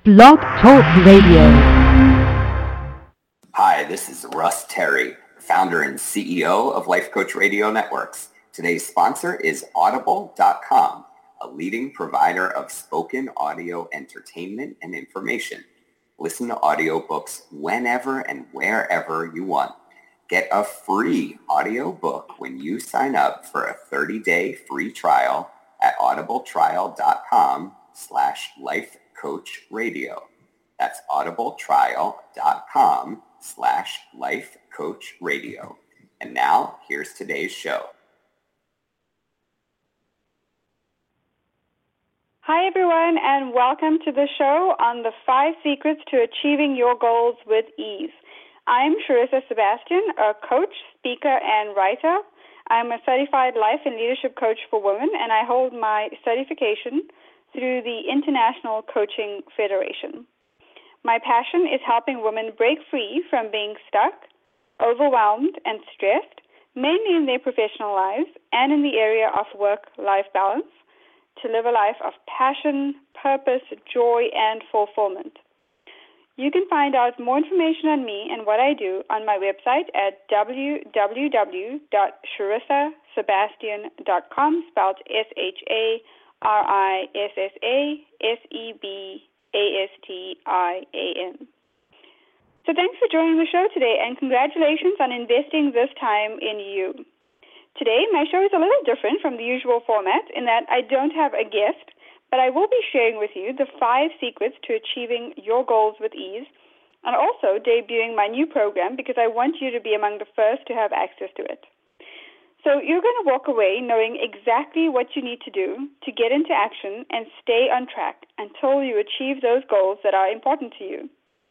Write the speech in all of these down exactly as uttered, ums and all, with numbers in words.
Blog Talk Radio. Hi, this is Russ Terry, founder and C E O of Life Coach Radio Networks. Today's sponsor is Audible dot com, a leading provider of spoken audio entertainment and information. Listen to audiobooks whenever and wherever you want. Get a free audiobook when you sign up for a thirty-day free trial at audibletrial.com slash lifecoachradio. That's audibletrial.com slash lifecoachradio. And now, here's today's show. Hi, everyone, and welcome to the show on the five secrets to achieving your goals with ease. I'm Sharissa Sebastian, a coach, speaker, and writer. I'm a certified life and leadership coach for women, and I hold my certification through the International Coaching Federation. My passion is helping women break free from being stuck, overwhelmed, and stressed, mainly in their professional lives and in the area of work-life balance, to live a life of passion, purpose, joy, and fulfillment. You can find out more information on me and what I do on my website at w w w dot sharissa sebastian dot com, spelled S H A R I S S A S E B A S T I A N. So thanks for joining the show today, and congratulations on investing this time in you. Today, my show is a little different from the usual format in that I don't have a guest, but I will be sharing with you the five secrets to achieving your goals with ease, and also debuting my new program because I want you to be among the first to have access to it. So you're going to walk away knowing exactly what you need to do to get into action and stay on track until you achieve those goals that are important to you.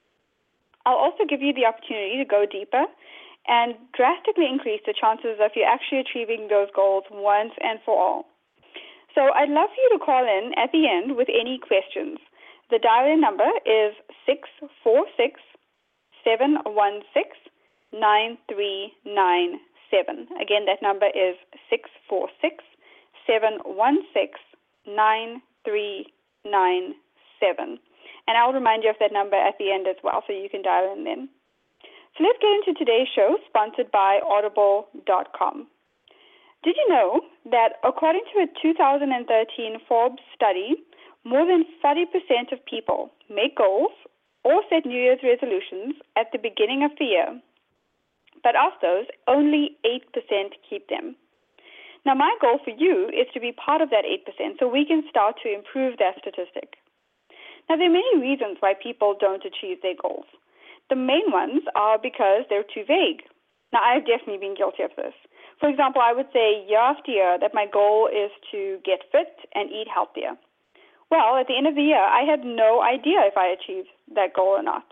I'll also give you the opportunity to go deeper and drastically increase the chances of you actually achieving those goals once and for all. So I'd love for you to call in at the end with any questions. The dial-in number is six four six, seven one six, nine three nine seven. Again, that number is six four six, seven one six, nine three nine seven. And I'll remind you of that number at the end as well, so you can dial in then. So let's get into today's show, sponsored by Audible dot com. Did you know that according to a two thousand thirteen Forbes study, more than forty percent of people make goals or set New Year's resolutions at the beginning of the year, but of those, only eight percent keep them? Now, my goal for you is to be part of that eight percent so we can start to improve that statistic. Now, there are many reasons why people don't achieve their goals. The main ones are because they're too vague. Now, I've definitely been guilty of this. For example, I would say year after year that my goal is to get fit and eat healthier. Well, at the end of the year, I had no idea if I achieved that goal or not.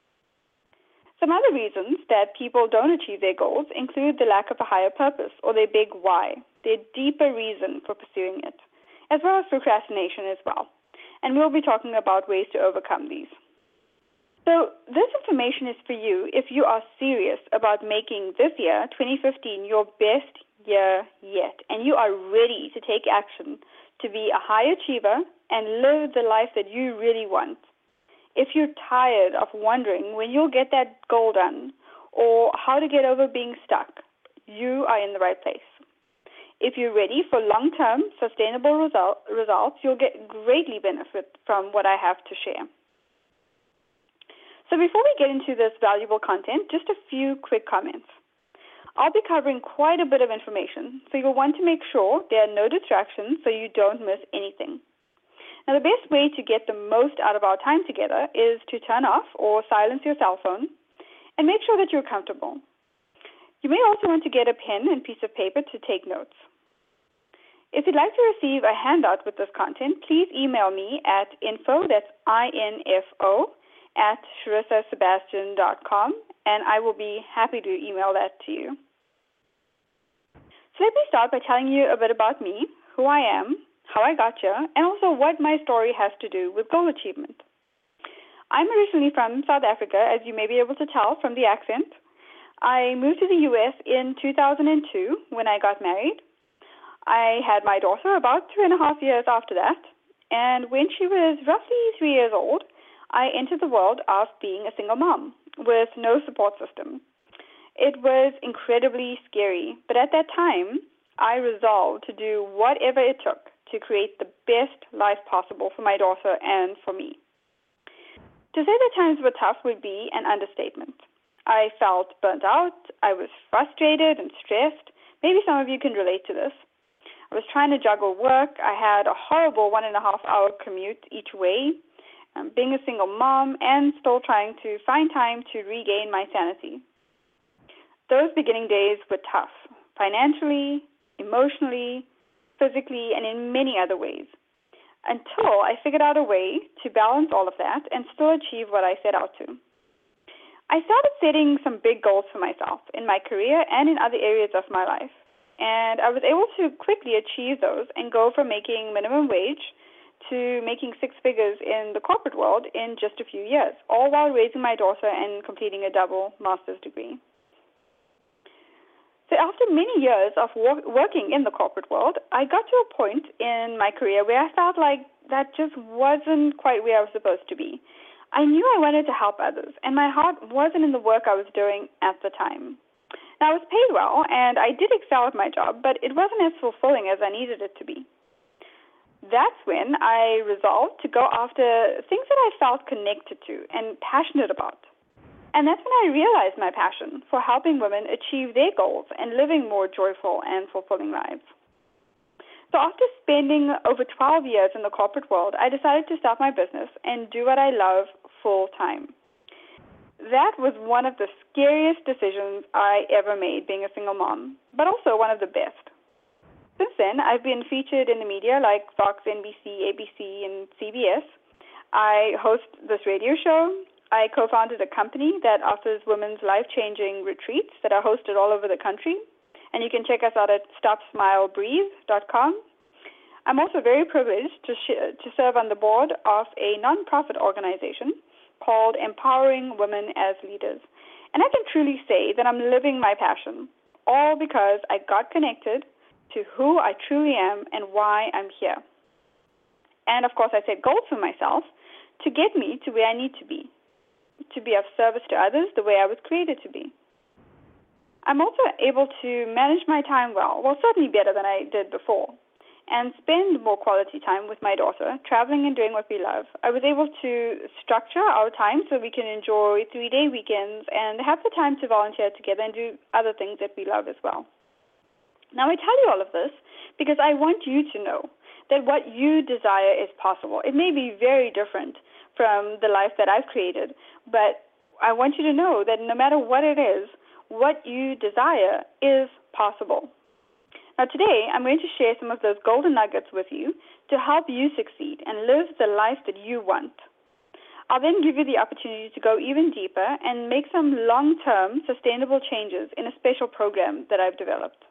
Some other reasons that people don't achieve their goals include the lack of a higher purpose or their big why, their deeper reason for pursuing it, as well as procrastination as well. And we'll be talking about ways to overcome these. So this information is for you if you are serious about making this year, twenty fifteen, your best year yet, and you are ready to take action to be a high achiever and live the life that you really want. If you're tired of wondering when you'll get that goal done or how to get over being stuck, you are in the right place. If you're ready for long-term, sustainable result, results, you'll get greatly benefit from what I have to share. So before we get into this valuable content, just a few quick comments. I'll be covering quite a bit of information, so you'll want to make sure there are no distractions so you don't miss anything. Now, the best way to get the most out of our time together is to turn off or silence your cell phone and make sure that you're comfortable. You may also want to get a pen and piece of paper to take notes. If you'd like to receive a handout with this content, please email me at info, that's I N F O, at sharissa sebastian dot com, and I will be happy to email that to you. So let me start by telling you a bit about me, who I am, how I got here, and also what my story has to do with goal achievement. I'm originally from South Africa, as you may be able to tell from the accent. I moved to the U S in two thousand two when I got married. I had my daughter about two and a half years after that, and when she was roughly three years old, I entered the world of being a single mom with no support system. It was incredibly scary, but at that time, I resolved to do whatever it took to create the best life possible for my daughter and for me. To say that times were tough would be an understatement. I felt burnt out, I was frustrated and stressed. Maybe some of you can relate to this. I was trying to juggle work. I had a horrible one and a half hour commute each way, um, being a single mom, and still trying to find time to regain my sanity. Those beginning days were tough, financially, emotionally, physically, and in many other ways, until I figured out a way to balance all of that and still achieve what I set out to. I started setting some big goals for myself in my career and in other areas of my life, and I was able to quickly achieve those and go from making minimum wage to making six figures in the corporate world in just a few years, all while raising my daughter and completing a double master's degree. So after many years of work, working in the corporate world, I got to a point in my career where I felt like that just wasn't quite where I was supposed to be. I knew I wanted to help others, and my heart wasn't in the work I was doing at the time. Now, I was paid well, and I did excel at my job, but it wasn't as fulfilling as I needed it to be. That's when I resolved to go after things that I felt connected to and passionate about. And that's when I realized my passion for helping women achieve their goals and living more joyful and fulfilling lives. So after spending over twelve years in the corporate world, I decided to start my business and do what I love full time. That was one of the scariest decisions I ever made, being a single mom, but also one of the best. Since then, I've been featured in the media like Fox, N B C, A B C, and C B S. I host this radio show. I co-founded a company that offers women's life-changing retreats that are hosted all over the country, and you can check us out at stop smile breathe dot com. I'm also very privileged to, sh- to serve on the board of a nonprofit organization called Empowering Women as Leaders. And I can truly say that I'm living my passion, all because I got connected to who I truly am and why I'm here. And of course, I set goals for myself to get me to where I need to be, to be of service to others the way I was created to be. I'm also able to manage my time well, well, certainly better than I did before, and spend more quality time with my daughter, traveling and doing what we love. I was able to structure our time so we can enjoy three-day weekends and have the time to volunteer together and do other things that we love as well. Now, I tell you all of this because I want you to know that what you desire is possible. It may be very different from the life that I've created, but I want you to know that no matter what it is, what you desire is possible. Now today, I'm going to share some of those golden nuggets with you to help you succeed and live the life that you want. I'll then give you the opportunity to go even deeper and make some long-term sustainable changes in a special program that I've developed.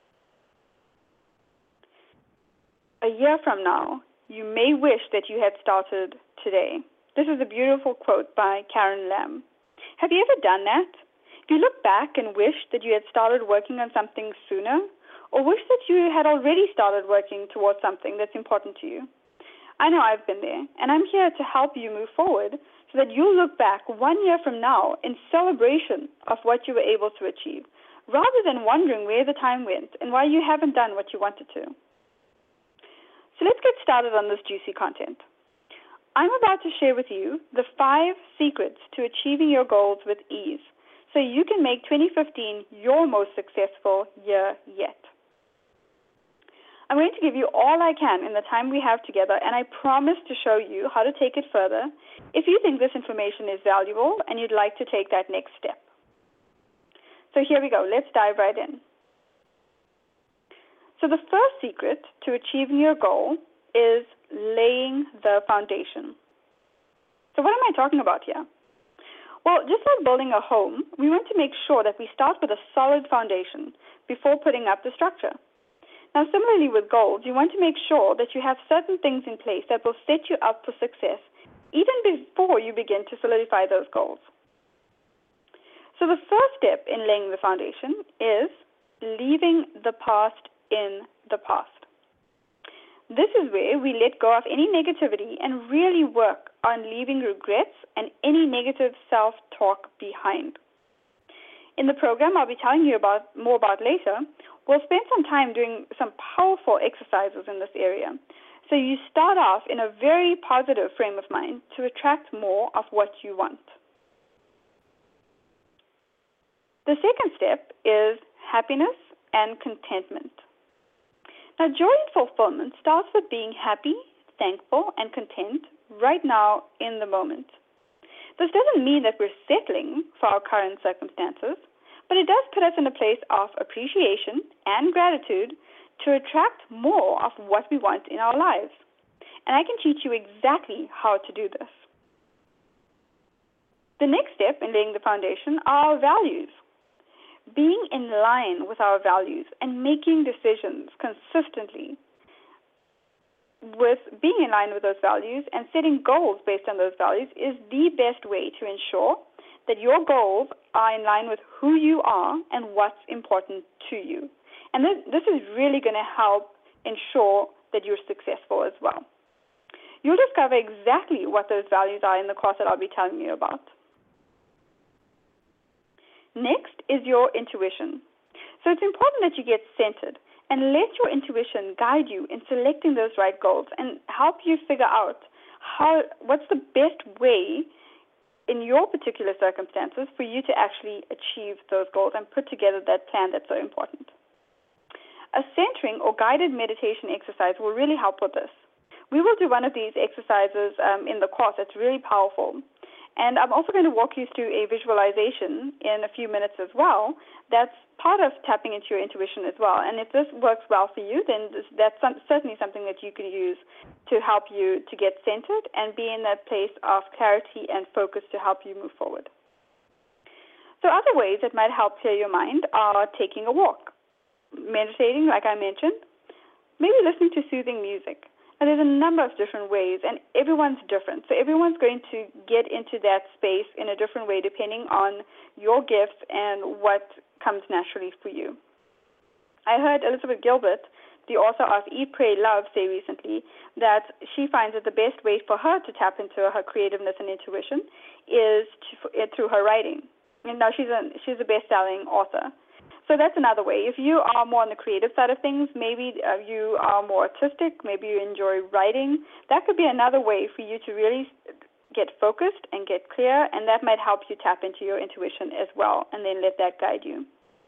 A year from now, you may wish that you had started today. This is a beautiful quote by Karen Lamb. Have you ever done that? Do you look back and wish that you had started working on something sooner, or wish that you had already started working towards something that's important to you? I know I've been there, and I'm here to help you move forward so that you'll look back one year from now in celebration of what you were able to achieve, rather than wondering where the time went and why you haven't done what you wanted to. So let's get started on this juicy content. I'm about to share with you the five secrets to achieving your goals with ease, so you can make twenty fifteen your most successful year yet. I'm going to give you all I can in the time we have together, and I promise to show you how to take it further if you think this information is valuable and you'd like to take that next step. So here we go. Let's dive right in. So the first secret to achieving your goal is laying the foundation. So what am I talking about here? Well, just like building a home, we want to make sure that we start with a solid foundation before putting up the structure. Now, similarly with goals, you want to make sure that you have certain things in place that will set you up for success even before you begin to solidify those goals. So the first step in laying the foundation is leaving the past in the past. This is where we let go of any negativity and really work on leaving regrets and any negative self-talk behind. In the program I'll be telling you about more about later, we'll spend some time doing some powerful exercises in this area. So you start off in a very positive frame of mind to attract more of what you want. The second step is happiness and contentment. Now, joy and fulfillment starts with being happy, thankful, and content right now in the moment. This doesn't mean that we're settling for our current circumstances, but it does put us in a place of appreciation and gratitude to attract more of what we want in our lives. And I can teach you exactly how to do this. The next step in laying the foundation are our values. Being in line with our values and making decisions consistently with being in line with those values and setting goals based on those values is the best way to ensure that your goals are in line with who you are and what's important to you. And this, this is really going to help ensure that you're successful as well. You'll discover exactly what those values are in the course that I'll be telling you about. Next is your intuition. So it's important that you get centered and let your intuition guide you in selecting those right goals and help you figure out how what's the best way in your particular circumstances for you to actually achieve those goals and put together that plan that's so important. A centering or guided meditation exercise will really help with this. We will do one of these exercises um, in the course. It's really powerful. And I'm also going to walk you through a visualization in a few minutes as well. That's part of tapping into your intuition as well. And if this works well for you, then this, that's some, certainly something that you can use to help you to get centered and be in that place of clarity and focus to help you move forward. So other ways that might help clear your mind are taking a walk, meditating, like I mentioned, maybe listening to soothing music. And there's a number of different ways, and everyone's different. So everyone's going to get into that space in a different way depending on your gifts and what comes naturally for you. I heard Elizabeth Gilbert, the author of Eat, Pray, Love, say recently that she finds that the best way for her to tap into her creativeness and intuition is to, through her writing. And now she's a, she's a best-selling author. So that's another way. If you are more on the creative side of things, maybe uh, you are more artistic, maybe you enjoy writing, that could be another way for you to really get focused and get clear, and that might help you tap into your intuition as well, and then let that guide you.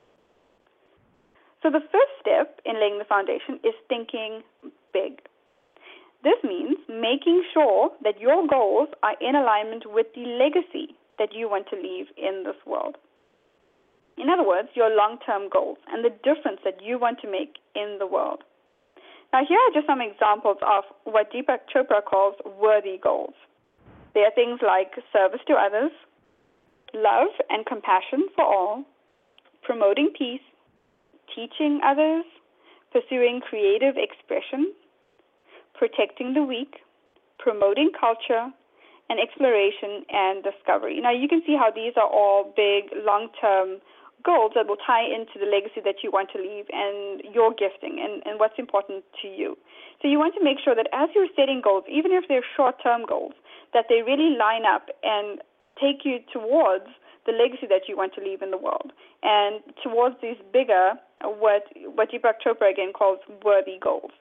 So the first step in laying the foundation is thinking big. This means making sure that your goals are in alignment with the legacy that you want to leave in this world. In other words, your long-term goals and the difference that you want to make in the world. Now, here are just some examples of what Deepak Chopra calls worthy goals. They are things like service to others, love and compassion for all, promoting peace, teaching others, pursuing creative expression, protecting the weak, promoting culture, and exploration and discovery. Now, you can see how these are all big, long-term goals that will tie into the legacy that you want to leave and your gifting and, and what's important to you. So you want to make sure that as you're setting goals, even if they're short-term goals, that they really line up and take you towards the legacy that you want to leave in the world and towards these bigger, what, what Deepak Chopra again calls worthy goals.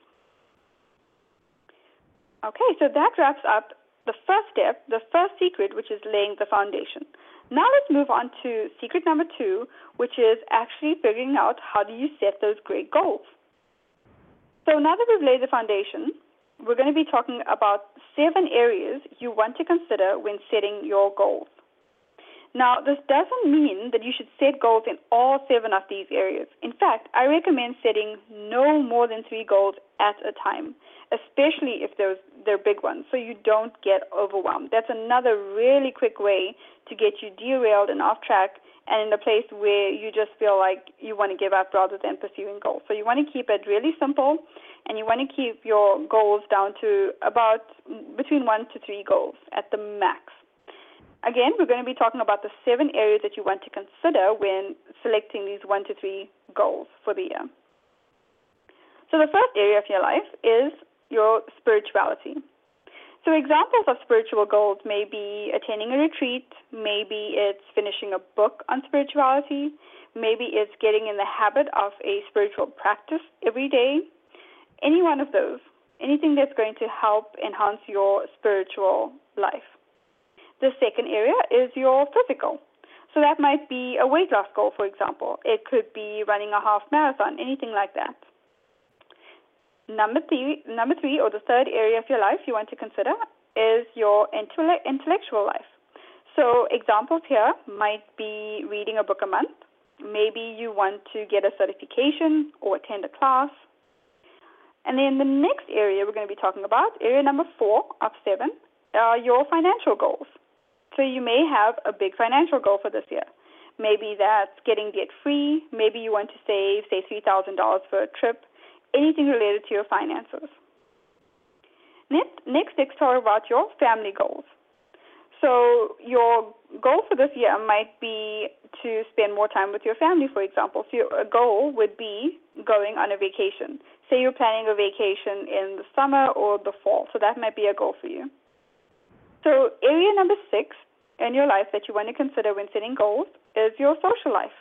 Okay, so that wraps up the first step, the first secret, which is laying the foundation. Now let's move on to secret number two, which is actually figuring out how do you set those great goals. So now that we've laid the foundation, we're going to be talking about seven areas you want to consider when setting your goals. Now, this doesn't mean that you should set goals in all seven of these areas. In fact, I recommend setting no more than three goals at a time, especially if they're, they're big ones, so you don't get overwhelmed. That's another really quick way to get you derailed and off track and in a place where you just feel like you want to give up rather than pursuing goals. So you want to keep it really simple, and you want to keep your goals down to about between one to three goals at the max. Again, we're going to be talking about the seven areas that you want to consider when selecting these one to three goals for the year. So the first area of your life is your spirituality. So examples of spiritual goals may be attending a retreat, maybe it's finishing a book on spirituality, maybe it's getting in the habit of a spiritual practice every day, any one of those, anything that's going to help enhance your spiritual life. The second area is your physical. So that might be a weight loss goal, for example. It could be running a half marathon, anything like that. Number three, number three, or the third area of your life you want to consider is your intellect, intellectual life. So examples here might be reading a book a month. Maybe you want to get a certification or attend a class. And then the next area we're going to be talking about, area number four of seven, are your financial goals. So you may have a big financial goal for this year. Maybe that's getting debt-free. Maybe you want to save, say, three thousand dollars for a trip. Anything related to your finances. Next, next let's talk about your family goals. So your goal for this year might be to spend more time with your family, for example. So your goal would be going on a vacation. Say you're planning a vacation in the summer or the fall. So that might be a goal for you. So area number six in your life that you want to consider when setting goals is your social life.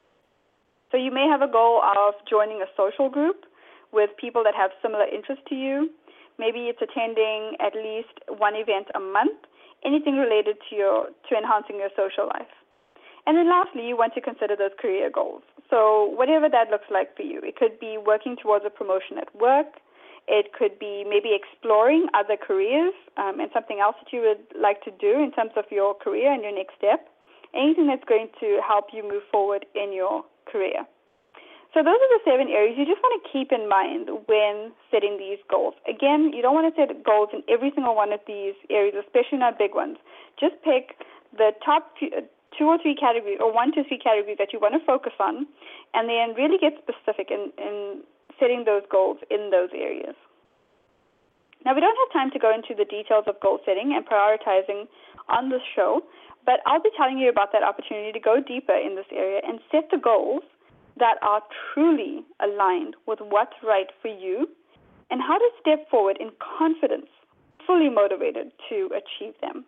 So you may have a goal of joining a social group with people that have similar interests to you. Maybe it's attending at least one event a month, anything related to your to enhancing your social life. And then lastly, you want to consider those career goals. So whatever that looks like for you. It could be working towards a promotion at work. It could be maybe exploring other careers um, and something else that you would like to do in terms of your career and your next step. Anything that's going to help you move forward in your career. So those are the seven areas you just want to keep in mind when setting these goals. Again, you don't want to set goals in every single one of these areas, especially not big ones. Just pick the top few, two or three categories, or one to three categories that you want to focus on, and then really get specific in, in setting those goals in those areas. Now, we don't have time to go into the details of goal setting and prioritizing on this show, but I'll be telling you about that opportunity to go deeper in this area and set the goals that are truly aligned with what's right for you and how to step forward in confidence, fully motivated to achieve them.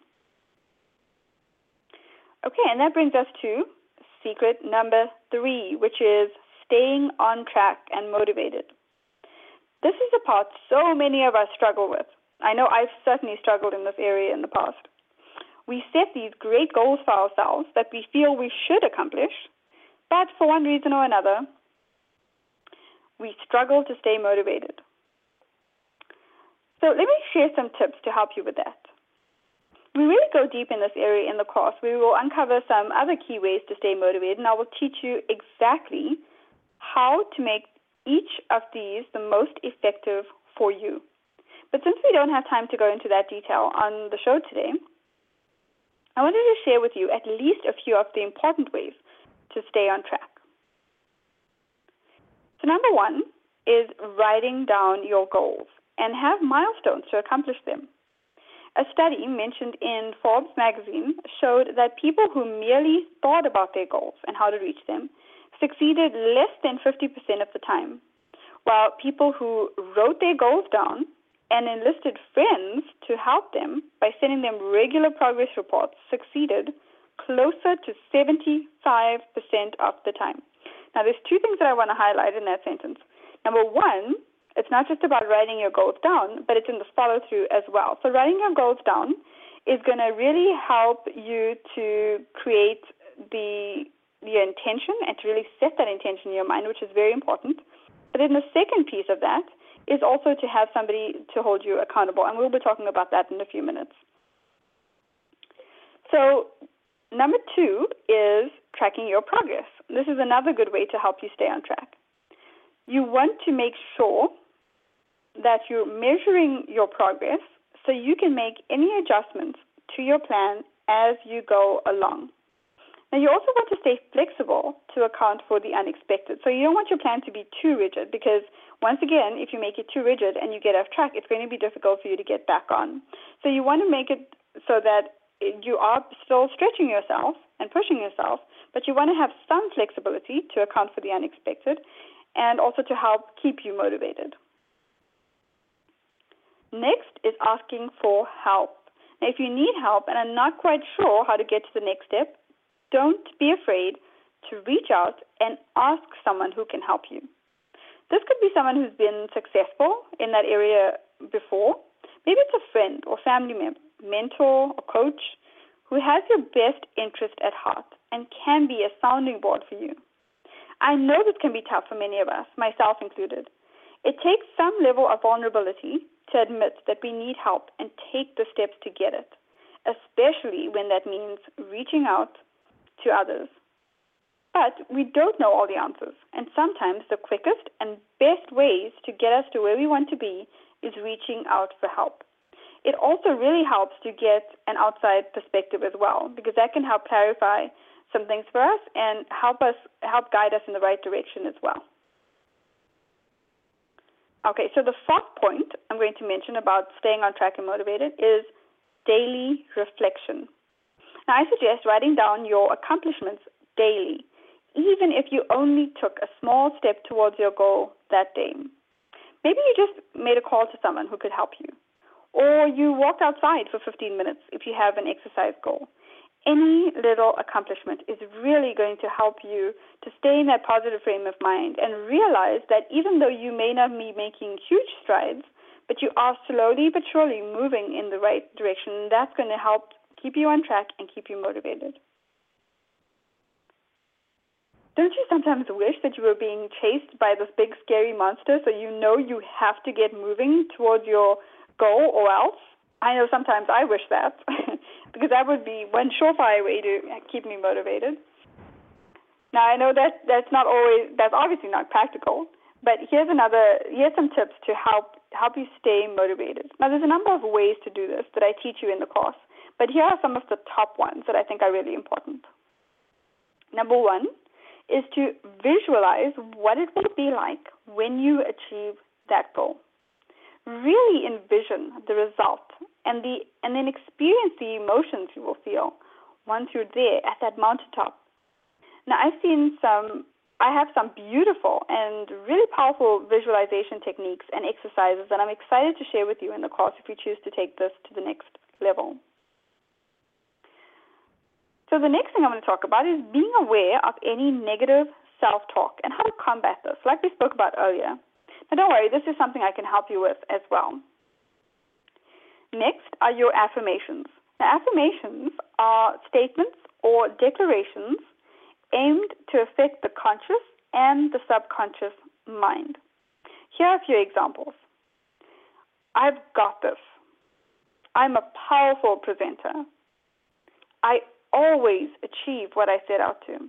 Okay, and that brings us to secret number three, which is staying on track and motivated. This is a part so many of us struggle with. I know I've certainly struggled in this area in the past. We set these great goals for ourselves that we feel we should accomplish, but for one reason or another, we struggle to stay motivated. So let me share some tips to help you with that. We really go deep in this area in the course. We will uncover some other key ways to stay motivated, and I will teach you exactly how to make each of these the most effective for you. But since we don't have time to go into that detail on the show today, I wanted to share with you at least a few of the important ways to stay on track. So number one is writing down your goals and have milestones to accomplish them. A study mentioned in Forbes magazine showed that people who merely thought about their goals and how to reach them succeeded less than fifty percent of the time, while people who wrote their goals down and enlisted friends to help them by sending them regular progress reports succeeded closer to seventy-five percent of the time. Now, there's two things that I want to highlight in that sentence. Number one, it's not just about writing your goals down, but it's in the follow-through as well. So writing your goals down is going to really help you to create the, the intention and to really set that intention in your mind, which is very important. But then the second piece of that is also to have somebody to hold you accountable, and we'll be talking about that in a few minutes. So number two is tracking your progress. This is another good way to help you stay on track. You want to make sure that you're measuring your progress so you can make any adjustments to your plan as you go along. Now, you also want to stay flexible to account for the unexpected. So you don't want your plan to be too rigid because, once again, if you make it too rigid and you get off track, it's going to be difficult for you to get back on. So you want to make it so that you are still stretching yourself and pushing yourself, but you want to have some flexibility to account for the unexpected and also to help keep you motivated. Next is asking for help. Now, if you need help and are not quite sure how to get to the next step, don't be afraid to reach out and ask someone who can help you. This could be someone who's been successful in that area before. Maybe it's a friend or family member, mentor or coach who has your best interest at heart and can be a sounding board for you. I know this can be tough for many of us, myself included. It takes some level of vulnerability to admit that we need help and take the steps to get it, especially when that means reaching out to others. But we don't know all the answers, and sometimes the quickest and best ways to get us to where we want to be is reaching out for help. It also really helps to get an outside perspective as well, because that can help clarify some things for us and help us help guide us in the right direction as well. Okay, so the fourth point I'm going to mention about staying on track and motivated is daily reflection. Now, I suggest writing down your accomplishments daily, even if you only took a small step towards your goal that day. Maybe you just made a call to someone who could help you, or you walked outside for fifteen minutes if you have an exercise goal. Any little accomplishment is really going to help you to stay in that positive frame of mind and realize that even though you may not be making huge strides, but you are slowly but surely moving in the right direction, that's going to help keep you on track and keep you motivated. Don't you sometimes wish that you were being chased by this big scary monster so you know you have to get moving towards your goal or else? I know sometimes I wish that because that would be one surefire way to keep me motivated. Now, I know that that's not always, that's obviously not practical, but here's another, here's some tips to help help you stay motivated. Now, there's a number of ways to do this that I teach you in the course, but here are some of the top ones that I think are really important. Number one is to visualize what it will be like when you achieve that goal. Really envision the result and the and then experience the emotions you will feel once you're there at that mountaintop. Now, I've seen some, I have some beautiful and really powerful visualization techniques and exercises that I'm excited to share with you in the course if you choose to take this to the next level. So the next thing I'm going to talk about is being aware of any negative self-talk and how to combat this, like we spoke about earlier. Now, don't worry, this is something I can help you with as well. Next are your affirmations. Now, affirmations are statements or declarations aimed to affect the conscious and the subconscious mind. Here are a few examples. I've got this. I'm a powerful presenter. I always achieve what I set out to.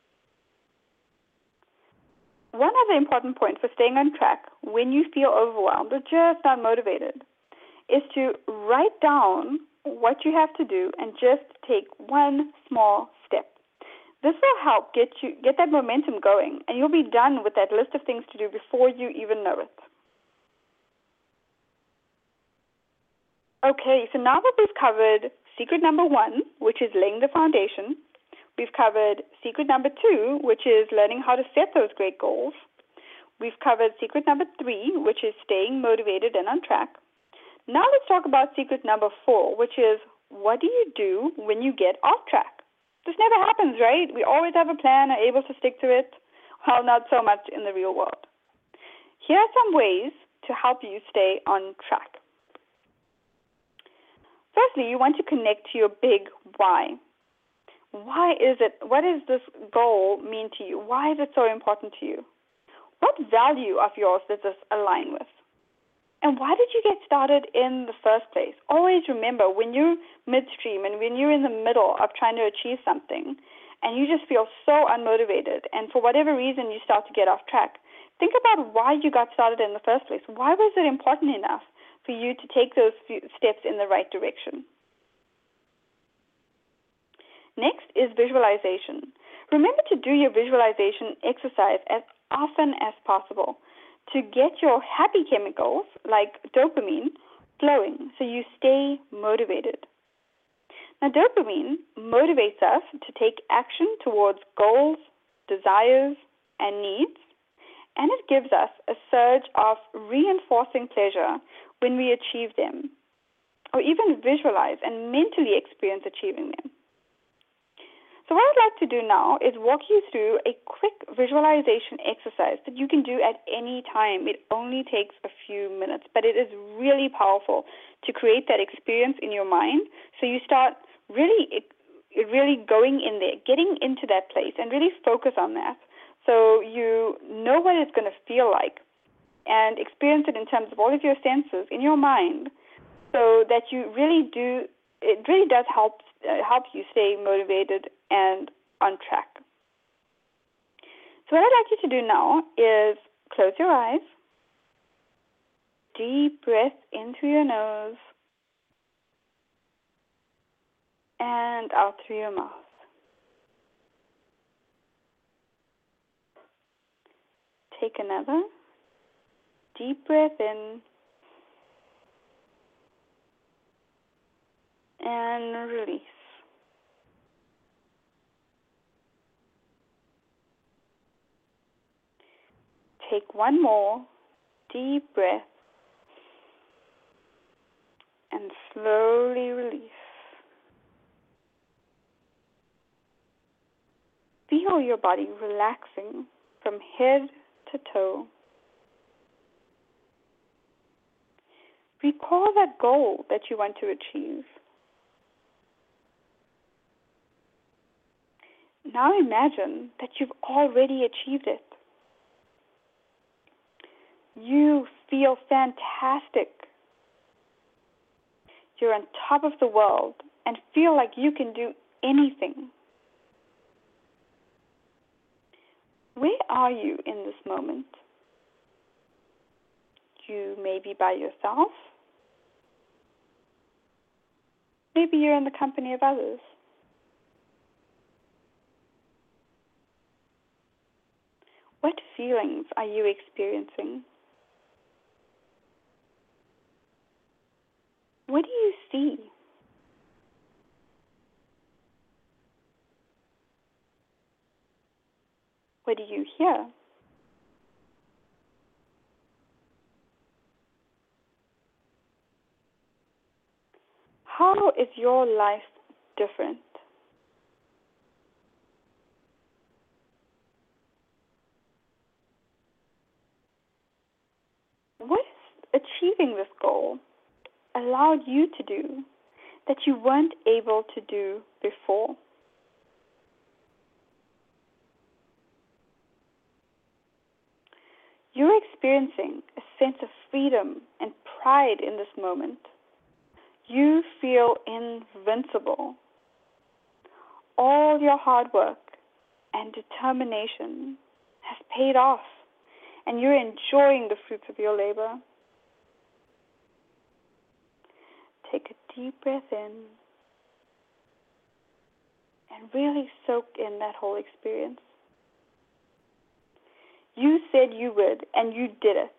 One other important point for staying on track when you feel overwhelmed or just not motivated is to write down what you have to do and just take one small step. This will help get you get that momentum going, and you'll be done with that list of things to do before you even know it. Okay, so now that we've covered secret number one, which is laying the foundation, we've covered secret number two, which is learning how to set those great goals. We've covered secret number three, which is staying motivated and on track. Now let's talk about secret number four, which is what do you do when you get off track? This never happens, right? We always have a plan, are able to stick to it. Well, not so much in the real world. Here are some ways to help you stay on track. Firstly, you want to connect to your big why. Why is it, what does this goal mean to you? Why is it so important to you? What value of yours does this align with? And why did you get started in the first place? Always remember, when you're midstream and when you're in the middle of trying to achieve something and you just feel so unmotivated and for whatever reason you start to get off track, think about why you got started in the first place. Why was it important enough for you to take those few steps in the right direction? Next is visualization. Remember to do your visualization exercise as often as possible to get your happy chemicals like dopamine flowing so you stay motivated. Now, dopamine motivates us to take action towards goals, desires, and needs, and it gives us a surge of reinforcing pleasure when we achieve them, or even visualize and mentally experience achieving them. So what I'd like to do now is walk you through a quick visualization exercise that you can do at any time. It only takes a few minutes, but it is really powerful to create that experience in your mind. So you start really, really going in there, getting into that place, and really focus on that. So you know what it's going to feel like and experience it in terms of all of your senses in your mind, so that you really do, it really does help uh, help you stay motivated and on track. So what I'd like you to do now is close your eyes, deep breath into your nose, and out through your mouth. Take another deep breath in and release. Take one more deep breath and slowly release. Feel your body relaxing from head to toe. Recall that goal that you want to achieve. Now imagine that you've already achieved it. You feel fantastic. You're on top of the world and feel like you can do anything. Where are you in this moment? You may be by yourself. Maybe you're in the company of others. What feelings are you experiencing? What do you see? What do you hear? How is your life different? What is achieving this goal allowed you to do that you weren't able to do before? You're experiencing a sense of freedom and pride in this moment. You feel invincible. All your hard work and determination has paid off, and you're enjoying the fruits of your labor. Take a deep breath in and really soak in that whole experience. You said you would, and you did it.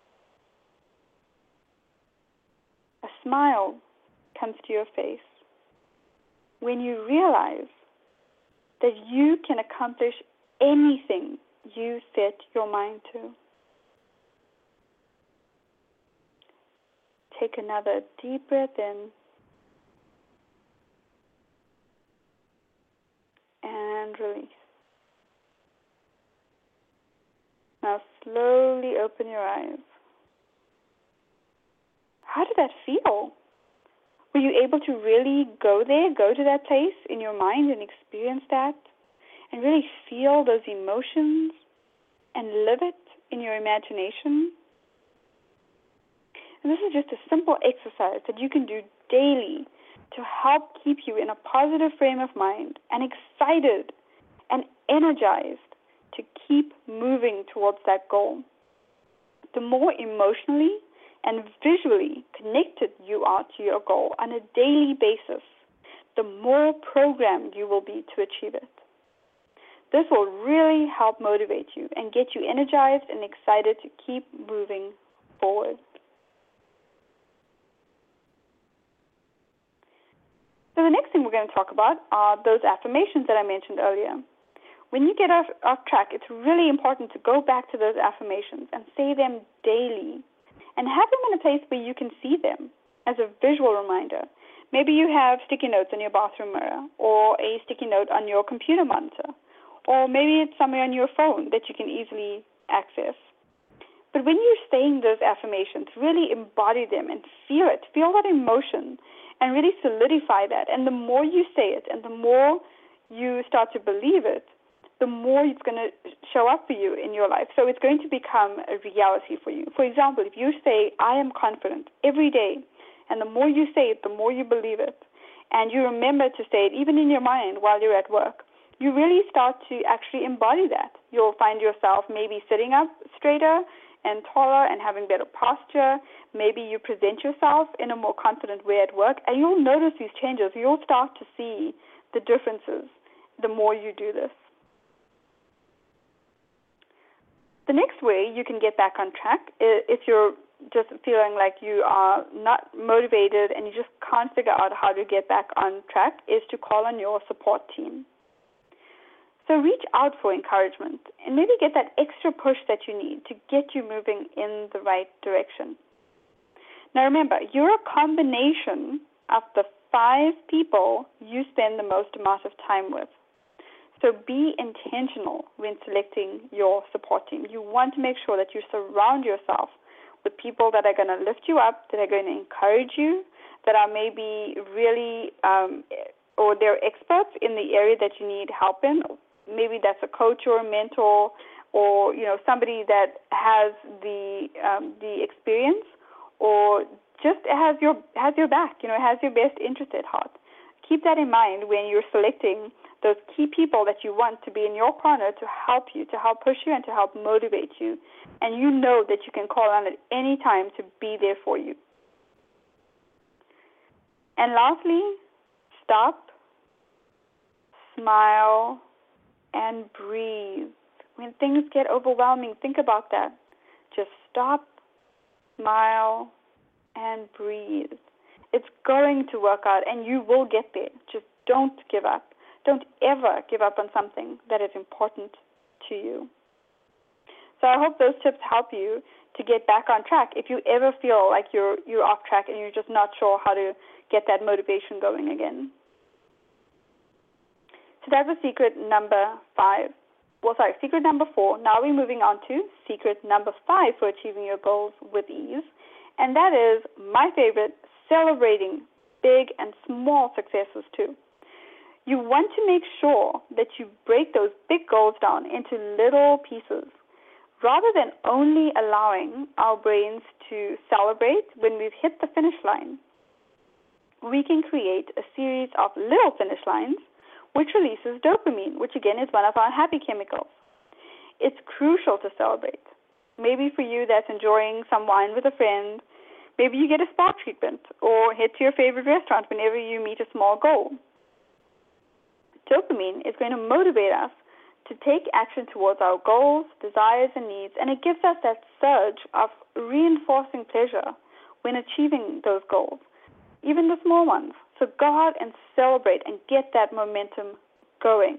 A smile comes to your face when you realize that you can accomplish anything you set your mind to. Take another deep breath in and release. Now slowly open your eyes. How did that feel? Were you able to really go there, go to that place in your mind and experience that, and really feel those emotions and live it in your imagination? And this is just a simple exercise that you can do daily to help keep you in a positive frame of mind and excited and energized to keep moving towards that goal. The more emotionally and visually connected you are to your goal on a daily basis, the more programmed you will be to achieve it. This will really help motivate you and get you energized and excited to keep moving forward. So the next thing we're going to talk about are those affirmations that I mentioned earlier. When you get off, off track, it's really important to go back to those affirmations and say them daily and have them in a place where you can see them as a visual reminder. Maybe you have sticky notes on your bathroom mirror, or a sticky note on your computer monitor, or maybe it's somewhere on your phone that you can easily access. But when you're saying those affirmations, really embody them and feel it, feel that emotion, and really solidify that. And the more you say it and the more you start to believe it, the more it's going to show up for you in your life. So it's going to become a reality for you. For example, if you say, I am confident every day, and the more you say it, the more you believe it, and you remember to say it even in your mind while you're at work, you really start to actually embody that. You'll find yourself maybe sitting up straighter and taller and having better posture. Maybe you present yourself in a more confident way at work, and you'll notice these changes. You'll start to see the differences the more you do this. The next way you can get back on track, if you're just feeling like you are not motivated and you just can't figure out how to get back on track, is to call on your support team. So reach out for encouragement and maybe get that extra push that you need to get you moving in the right direction. Now remember, you're a combination of the five people you spend the most amount of time with. So be intentional when selecting your support team. You want to make sure that you surround yourself with people that are going to lift you up, that are going to encourage you, that are maybe really, um, or they're experts in the area that you need help in. Maybe that's a coach or a mentor, or you know somebody that has the um, the experience, or just has your has your back. You know, has your best interest at heart. Keep that in mind when you're selecting those key people that you want to be in your corner to help you, to help push you, and to help motivate you. And you know that you can call on at any time to be there for you. And lastly, stop, smile, and breathe. When things get overwhelming, think about that. Just stop, smile, and breathe. It's going to work out, and you will get there. Just don't give up. Don't ever give up on something that is important to you. So I hope those tips help you to get back on track. If you ever feel like you're you're off track and you're just not sure how to get that motivation going again. So that was secret number five. Well, sorry, secret number four. Now we're moving on to secret number five for achieving your goals with ease. And that is my favorite, celebrating big and small successes too. You want to make sure that you break those big goals down into little pieces, rather than only allowing our brains to celebrate when we've hit the finish line. We can create a series of little finish lines, which releases dopamine, which again is one of our happy chemicals. It's crucial to celebrate. Maybe for you that's enjoying some wine with a friend. Maybe you get a spa treatment or head to your favorite restaurant whenever you meet a small goal. Dopamine is going to motivate us to take action towards our goals, desires, and needs, and it gives us that surge of reinforcing pleasure when achieving those goals, even the small ones. So go out and celebrate and get that momentum going.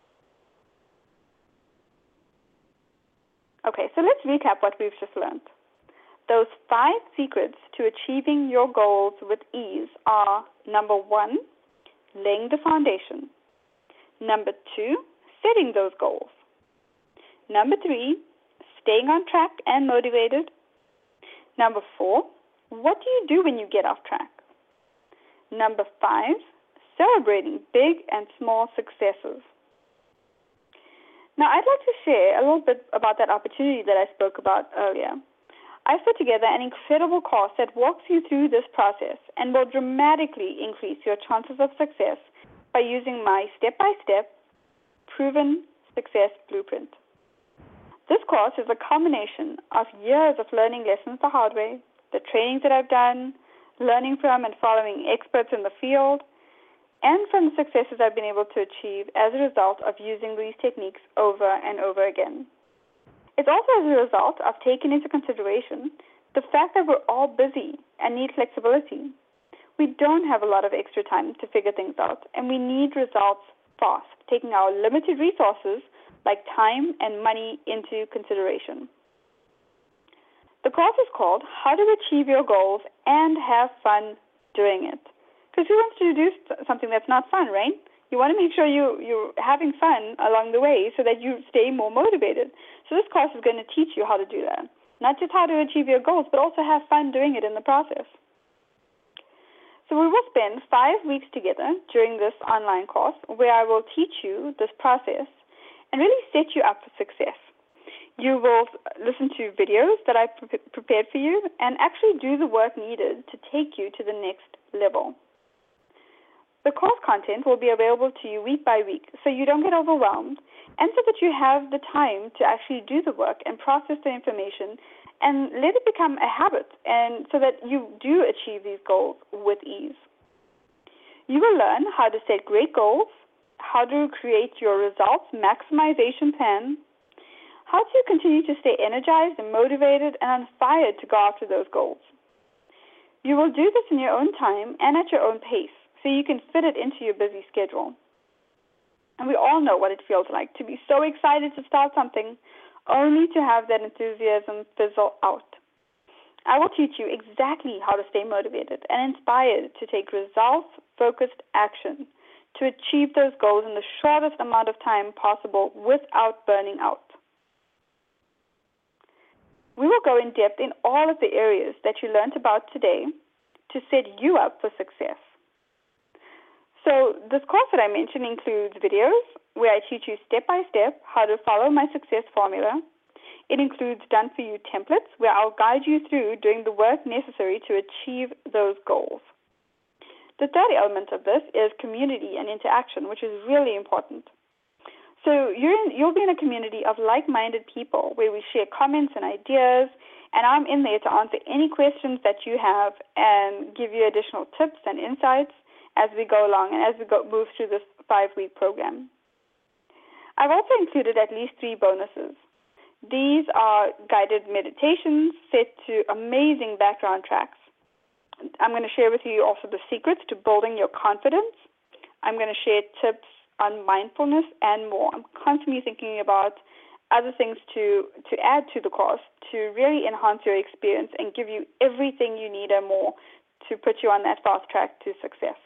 Okay, so let's recap what we've just learned. Those five secrets to achieving your goals with ease are, number one, laying the foundation. Number two, setting those goals. Number three, staying on track and motivated. Number four, what do you do when you get off track? Number five, celebrating big and small successes. Now, I'd like to share a little bit about that opportunity that I spoke about earlier. I've put together an incredible course that walks you through this process and will dramatically increase your chances of success by using my step-by-step proven success blueprint. This course is a combination of years of learning lessons the hard way, the trainings that I've done, learning from and following experts in the field, and from the successes I've been able to achieve as a result of using these techniques over and over again. It's also as a result of taking into consideration the fact that we're all busy and need flexibility. We don't have a lot of extra time to figure things out, and we need results fast, taking our limited resources like time and money into consideration. The course is called How to Achieve Your Goals and Have Fun Doing It. Because who wants to do something that's not fun, right? You want to make sure you, you're having fun along the way so that you stay more motivated. So this course is going to teach you how to do that. Not just how to achieve your goals, but also have fun doing it in the process. So we will spend five weeks together during this online course where I will teach you this process and really set you up for success. You will listen to videos that I've pre- prepared for you and actually do the work needed to take you to the next level. The course content will be available to you week by week so you don't get overwhelmed and so that you have the time to actually do the work and process the information and let it become a habit and so that you do achieve these goals with ease. You will learn how to set great goals, how to create your results maximization plan, how to continue to stay energized and motivated and on fire to go after those goals. You will do this in your own time and at your own pace, so you can fit it into your busy schedule. And we all know what it feels like to be so excited to start something, only to have that enthusiasm fizzle out. I will teach you exactly how to stay motivated and inspired to take results-focused action to achieve those goals in the shortest amount of time possible without burning out. We will go in depth in all of the areas that you learned about today to set you up for success. So this course that I mentioned includes videos where I teach you step-by-step how to follow my success formula. It includes done-for-you templates where I'll guide you through doing the work necessary to achieve those goals. The third element of this is community and interaction, which is really important. So you're in, you'll be in a community of like-minded people where we share comments and ideas, and I'm in there to answer any questions that you have and give you additional tips and insights as we go along and as we go move through this five-week program. I've also included at least three bonuses. These are guided meditations set to amazing background tracks. I'm going to share with you also the secrets to building your confidence. I'm going to share tips on mindfulness and more. I'm constantly thinking about other things to, to add to the course to really enhance your experience and give you everything you need and more to put you on that fast track to success.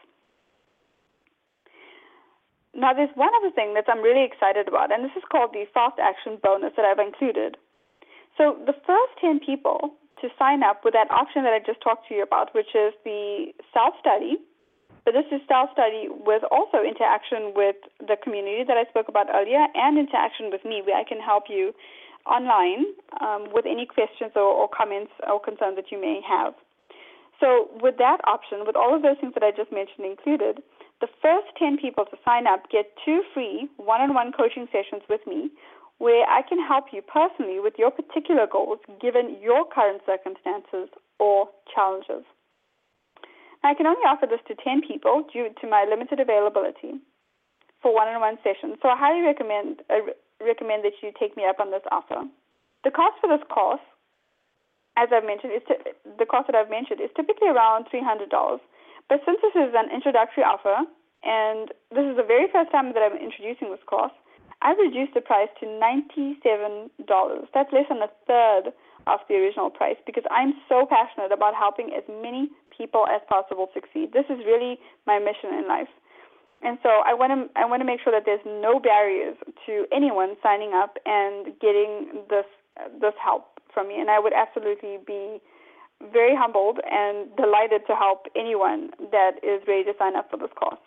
Now, there's one other thing that I'm really excited about, and this is called the Fast Action Bonus that I've included. So the first ten people to sign up with that option that I just talked to you about, which is the self-study, but this is self-study with also interaction with the community that I spoke about earlier and interaction with me where I can help you online um, with any questions or, or comments or concerns that you may have. So with that option, with all of those things that I just mentioned included, the first ten people to sign up get two free one-on-one coaching sessions with me where I can help you personally with your particular goals given your current circumstances or challenges. Now, I can only offer this to ten people due to my limited availability for one-on-one sessions, so I highly recommend, uh, recommend that you take me up on this offer. The cost for this course, as I've mentioned, is t- the cost that I've mentioned is typically around three hundred dollars. But since this is an introductory offer, and this is the very first time that I'm introducing this course, I've reduced the price to ninety-seven dollars. That's less than a third of the original price because I'm so passionate about helping as many people as possible succeed. This is really my mission in life. And so I want to I want to make sure that there's no barriers to anyone signing up and getting this this help from me. And I would absolutely be very humbled and delighted to help anyone that is ready to sign up for this course.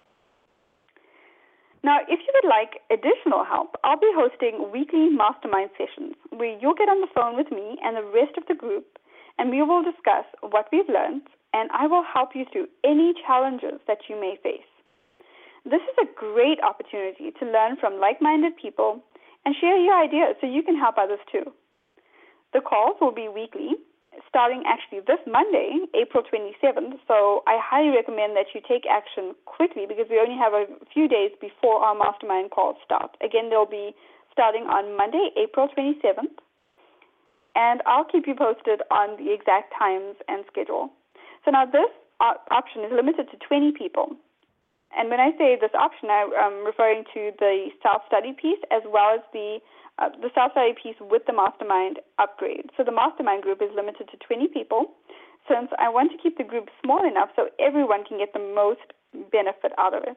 Now, if you would like additional help, I'll be hosting weekly mastermind sessions where you'll get on the phone with me and the rest of the group, and we will discuss what we've learned, and I will help you through any challenges that you may face. This is a great opportunity to learn from like-minded people and share your ideas so you can help others too. The calls will be weekly, starting actually this Monday, April twenty-seventh, so I highly recommend that you take action quickly because we only have a few days before our mastermind calls start. Again, they'll be starting on Monday, April twenty-seventh, and I'll keep you posted on the exact times and schedule. So now this option is limited to twenty people. And when I say this option, I'm referring to the self-study piece as well as the uh, the self-study piece with the mastermind upgrade. So the mastermind group is limited to twenty people, since I want to keep the group small enough so everyone can get the most benefit out of it.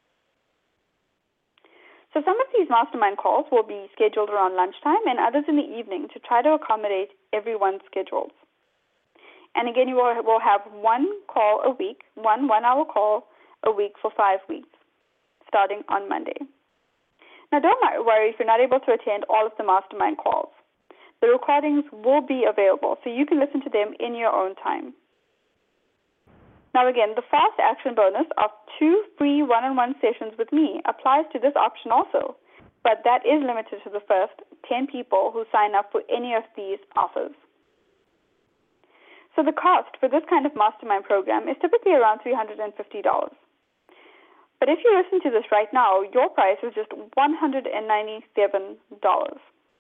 So some of these mastermind calls will be scheduled around lunchtime and others in the evening to try to accommodate everyone's schedules. And again, you will, will have one call a week, one one-hour call a week for five weeks, starting on Monday. Now, don't worry if you're not able to attend all of the mastermind calls. The recordings will be available, so you can listen to them in your own time. Now, again, the fast action bonus of two free one-on-one sessions with me applies to this option also, but that is limited to the first ten people who sign up for any of these offers. So the cost for this kind of mastermind program is typically around three hundred fifty dollars. But if you listen to this right now, your price is just one hundred ninety-seven dollars.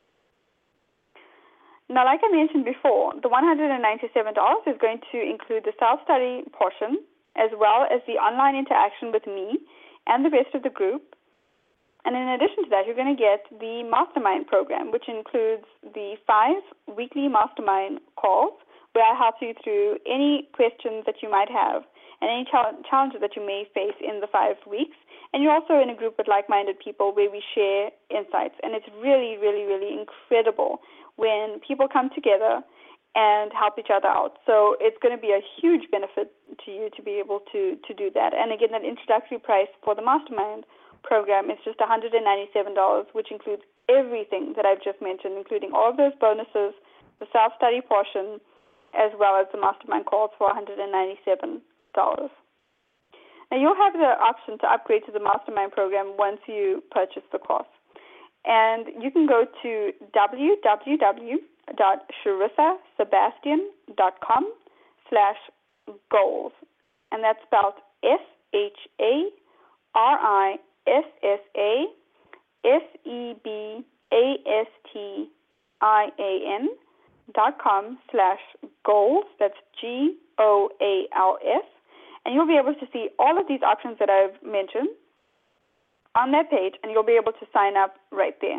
Now, like I mentioned before, the one hundred ninety-seven dollars is going to include the self-study portion, as well as the online interaction with me and the rest of the group. And in addition to that, you're going to get the mastermind program, which includes the five weekly mastermind calls, where I help you through any questions that you might have and any challenges that you may face in the five weeks. And you're also in a group with like-minded people where we share insights. And it's really, really, really incredible when people come together and help each other out. So it's going to be a huge benefit to you to be able to, to do that. And again, that introductory price for the mastermind program is just one hundred ninety-seven dollars, which includes everything that I've just mentioned, including all of those bonuses, the self-study portion, as well as the mastermind calls for one hundred ninety-seven dollars. Now, you'll have the option to upgrade to the mastermind program once you purchase the course. And you can go to www.sharissasebastian.com slash goals. And that's spelled S H A R I S S A S E B A S T I A N dot com slash goals. That's G O A L S. And you'll be able to see all of these options that I've mentioned on that page, and you'll be able to sign up right there.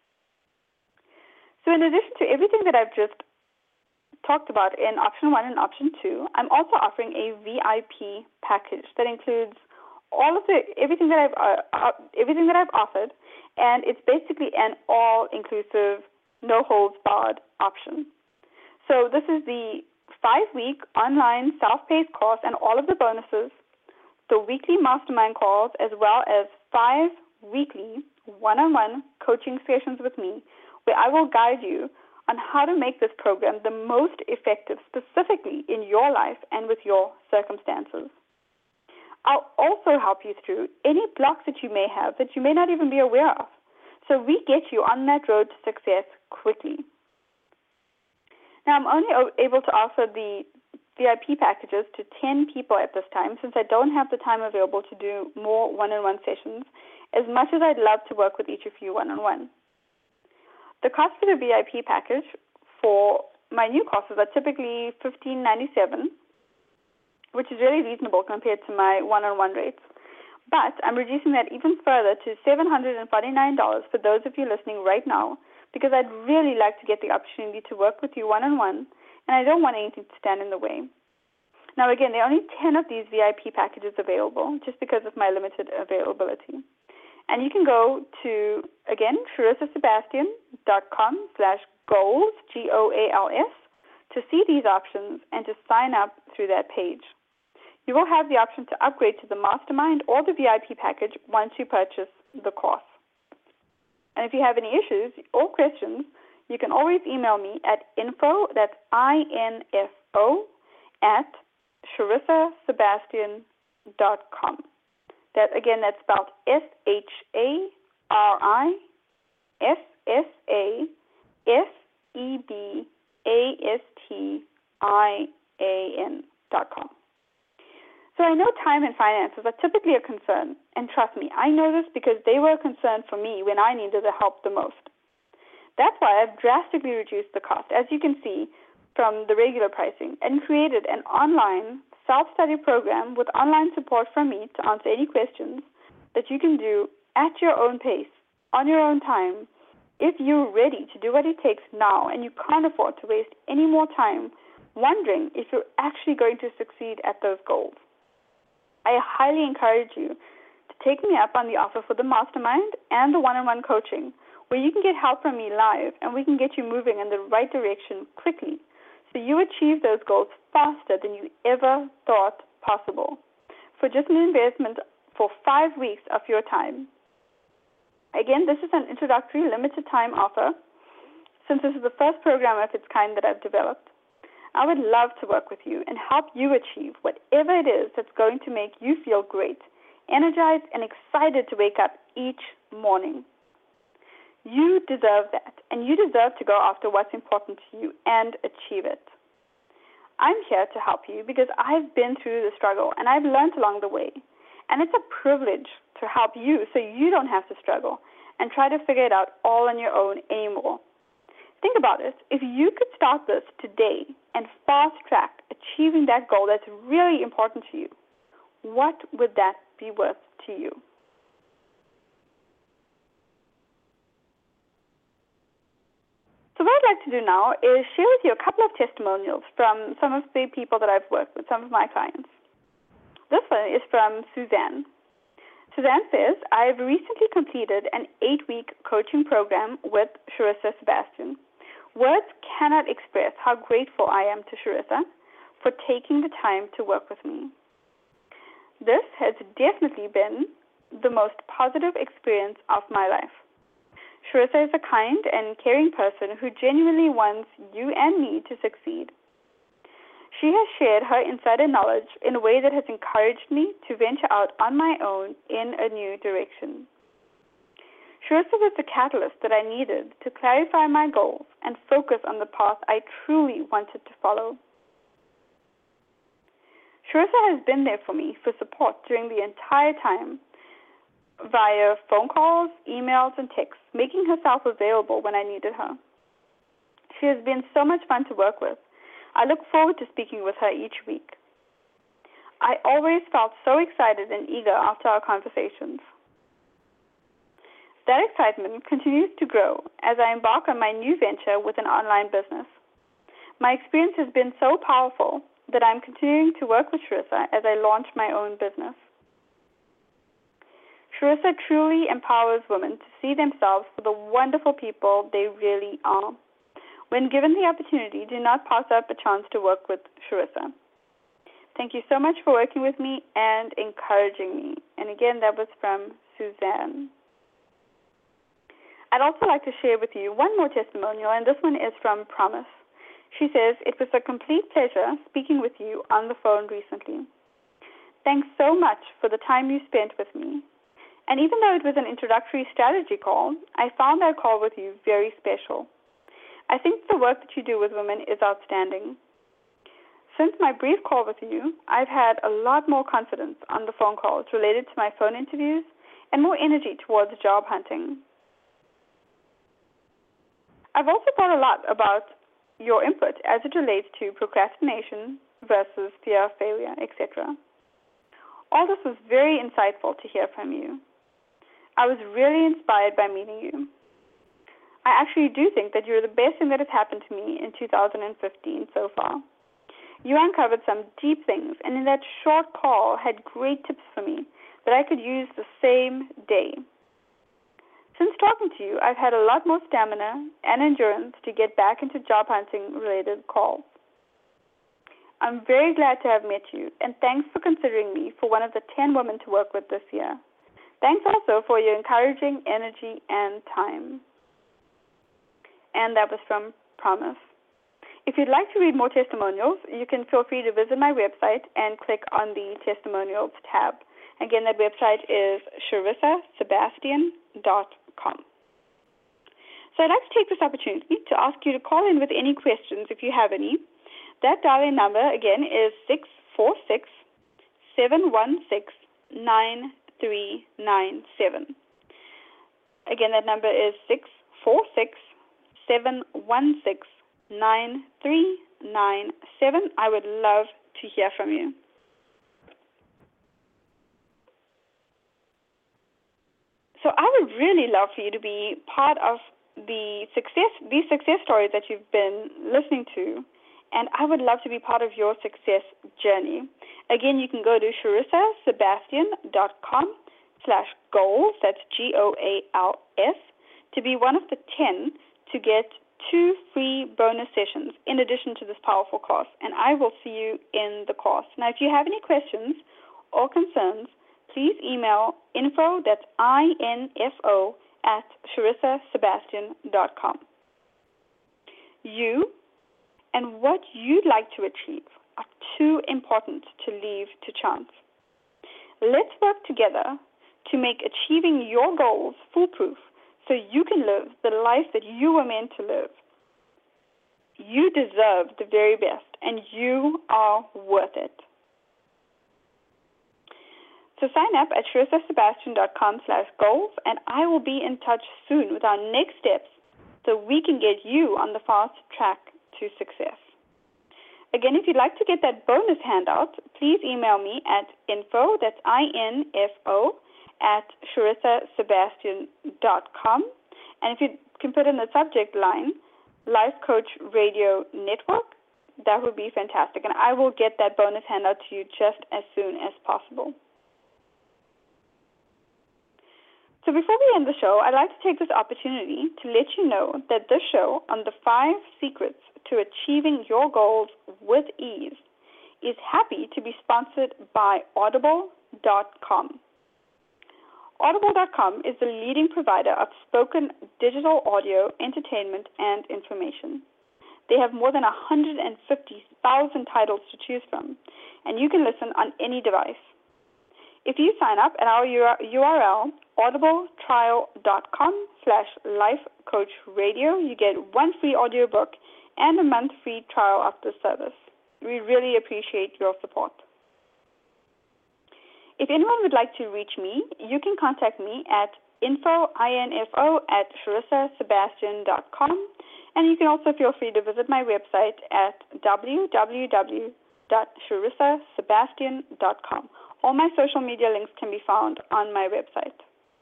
So in addition to everything that I've just talked about in option one and option two, I'm also offering a V I P package that includes all of the everything that I've uh, uh, everything that I've offered, and it's basically an all-inclusive, no-holds-barred option. So this is the five-week online self-paced course and all of the bonuses, the weekly mastermind calls, as well as five weekly one-on-one coaching sessions with me, where I will guide you on how to make this program the most effective, specifically in your life and with your circumstances. I'll also help you through any blocks that you may have that you may not even be aware of, so we get you on that road to success quickly. Now, I'm only able to offer the V I P packages to ten people at this time, since I don't have the time available to do more one-on-one sessions, as much as I'd love to work with each of you one-on-one. The cost for the V I P package for my new courses are typically fifteen ninety-seven, which is really reasonable compared to my one-on-one rates. But I'm reducing that even further to seven hundred forty-nine dollars for those of you listening right now, because I'd really like to get the opportunity to work with you one-on-one, and I don't want anything to stand in the way. Now, again, there are only ten of these V I P packages available, just because of my limited availability. And you can go to, again, sharissasebastian.com slash goals, G O A L S, to see these options and to sign up through that page. You will have the option to upgrade to the mastermind or the V I P package once you purchase the course. And if you have any issues or questions, you can always email me at info, that's I N F O, at sharissasebastian dot com. That, again, that's spelled S H A R I S S A S E B A S T I A N dot com. So I know time and finances are typically a concern, and trust me, I know this because they were a concern for me when I needed the help the most. That's why I've drastically reduced the cost, as you can see from the regular pricing, and created an online self-study program with online support from me to answer any questions that you can do at your own pace, on your own time, if you're ready to do what it takes now and you can't afford to waste any more time wondering if you're actually going to succeed at those goals. I highly encourage you to take me up on the offer for the mastermind and the one-on-one coaching, where you can get help from me live and we can get you moving in the right direction quickly so you achieve those goals faster than you ever thought possible for just an investment for five weeks of your time. Again, this is an introductory limited time offer since this is the first program of its kind that I've developed. I would love to work with you and help you achieve whatever it is that's going to make you feel great, energized, and excited to wake up each morning. You deserve that, and you deserve to go after what's important to you and achieve it. I'm here to help you because I've been through the struggle and I've learned along the way. And it's a privilege to help you so you don't have to struggle and try to figure it out all on your own anymore. Think about it. If you could start this today and fast track achieving that goal that's really important to you, what would that be worth to you? So what I'd like to do now is share with you a couple of testimonials from some of the people that I've worked with, some of my clients. This one is from Suzanne. Suzanne says, I've recently completed an eight-week coaching program with Sharissa Sebastian. Words cannot express how grateful I am to Sharissa for taking the time to work with me. This has definitely been the most positive experience of my life. Sharissa is a kind and caring person who genuinely wants you and me to succeed. She has shared her insider knowledge in a way that has encouraged me to venture out on my own in a new direction. Sharissa was the catalyst that I needed to clarify my goals and focus on the path I truly wanted to follow. Sharissa has been there for me for support during the entire time via phone calls, emails, and texts, making herself available when I needed her. She has been so much fun to work with. I look forward to speaking with her each week. I always felt so excited and eager after our conversations. That excitement continues to grow as I embark on my new venture with an online business. My experience has been so powerful that I'm continuing to work with Sharissa as I launch my own business. Sharissa truly empowers women to see themselves for the wonderful people they really are. When given the opportunity, do not pass up a chance to work with Sharissa. Thank you so much for working with me and encouraging me. And again, that was from Suzanne. I'd also like to share with you one more testimonial, and this one is from Promise. She says, it was a complete pleasure speaking with you on the phone recently. Thanks so much for the time you spent with me. And even though it was an introductory strategy call, I found that call with you very special. I think the work that you do with women is outstanding. Since my brief call with you, I've had a lot more confidence on the phone calls related to my phone interviews and more energy towards job hunting. I've also thought a lot about your input as it relates to procrastination versus fear of failure, et cetera. All this was very insightful to hear from you. I was really inspired by meeting you. I actually do think that you're the best thing that has happened to me in two thousand fifteen so far. You uncovered some deep things, and in that short call had great tips for me that I could use the same day. Since talking to you, I've had a lot more stamina and endurance to get back into job hunting related calls. I'm very glad to have met you, and thanks for considering me for one of the ten women to work with this year. Thanks also for your encouraging energy and time. And that was from Promise. If you'd like to read more testimonials, you can feel free to visit my website and click on the Testimonials tab. Again, that website is sharissa sebastian dot com. So I'd like to take this opportunity to ask you to call in with any questions if you have any. That dial-in number, again, is six four six, seven one six, nine three nine seven. Again, that number is six four six, seven one six, nine three nine seven. I would love to hear from you. So I would really love for you to be part of the success, these success stories that you've been listening to, and I would love to be part of your success journey. Again, you can go to charissasebastian.com slash goals, that's G O A L S, to be one of the ten to get two free bonus sessions in addition to this powerful course, and I will see you in the course. Now, if you have any questions or concerns, please email info, that's I N F O, at charissasebastian dot com. You and what you'd like to achieve are too important to leave to chance. Let's work together to make achieving your goals foolproof so you can live the life that you were meant to live. You deserve the very best, and you are worth it. So sign up at charissasebastian.com slash goals, and I will be in touch soon with our next steps so we can get you on the fast track to success. Again, if you'd like to get that bonus handout, please email me at info, that's I N F O, at charissasebastian dot com. And if you can put in the subject line, Life Coach Radio Network, that would be fantastic. And I will get that bonus handout to you just as soon as possible. So before we end the show, I'd like to take this opportunity to let you know that this show on the five secrets to achieving your goals with ease is happy to be sponsored by audible dot com. audible dot com is the leading provider of spoken digital audio, entertainment, and information. They have more than one hundred fifty thousand titles to choose from, and you can listen on any device. If you sign up at our U R L, audibletrial.com slash lifecoachradio, you get one free audiobook and a month free trial of the service. We really appreciate your support. If anyone would like to reach me, you can contact me at info, I-N-F-O, at charissasebastian dot com, and you can also feel free to visit my website at w w w dot charissasebastian dot com. All my social media links can be found on my website.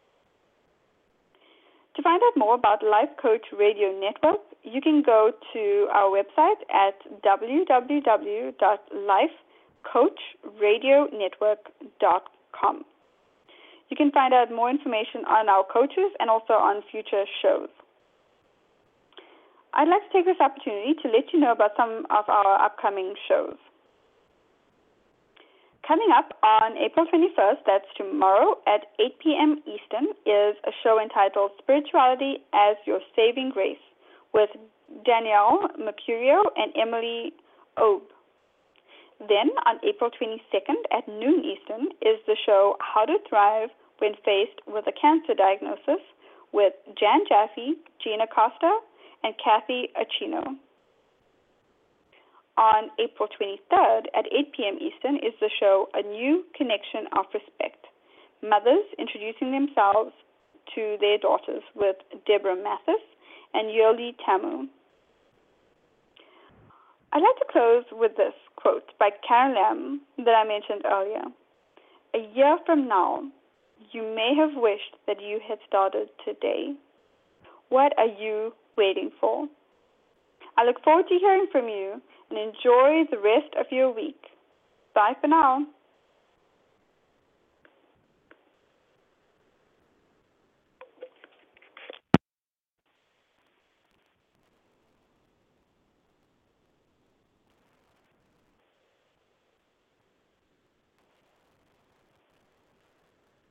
To find out more about Life Coach Radio Network, you can go to our website at w w w dot life coach radio network dot com. You can find out more information on our coaches and also on future shows. I'd like to take this opportunity to let you know about some of our upcoming shows. Coming up on April twenty-first, that's tomorrow at eight p.m. Eastern, is a show entitled Spirituality as Your Saving Grace with Danielle Mercurio and Emily Obe. Then on April twenty-second at noon Eastern is the show How to Thrive When Faced with a Cancer Diagnosis with Jan Jaffe, Gina Costa, and Kathy Acino. On April twenty-third at eight p.m. Eastern is the show A New Connection of Respect, Mothers Introducing Themselves to Their Daughters with Deborah Mathis and Yoli Tamu. I'd like to close with this quote by Karen Lamb that I mentioned earlier. A year from now, you may have wished that you had started today. What are you waiting for? I look forward to hearing from you and enjoy the rest of your week. Bye for now.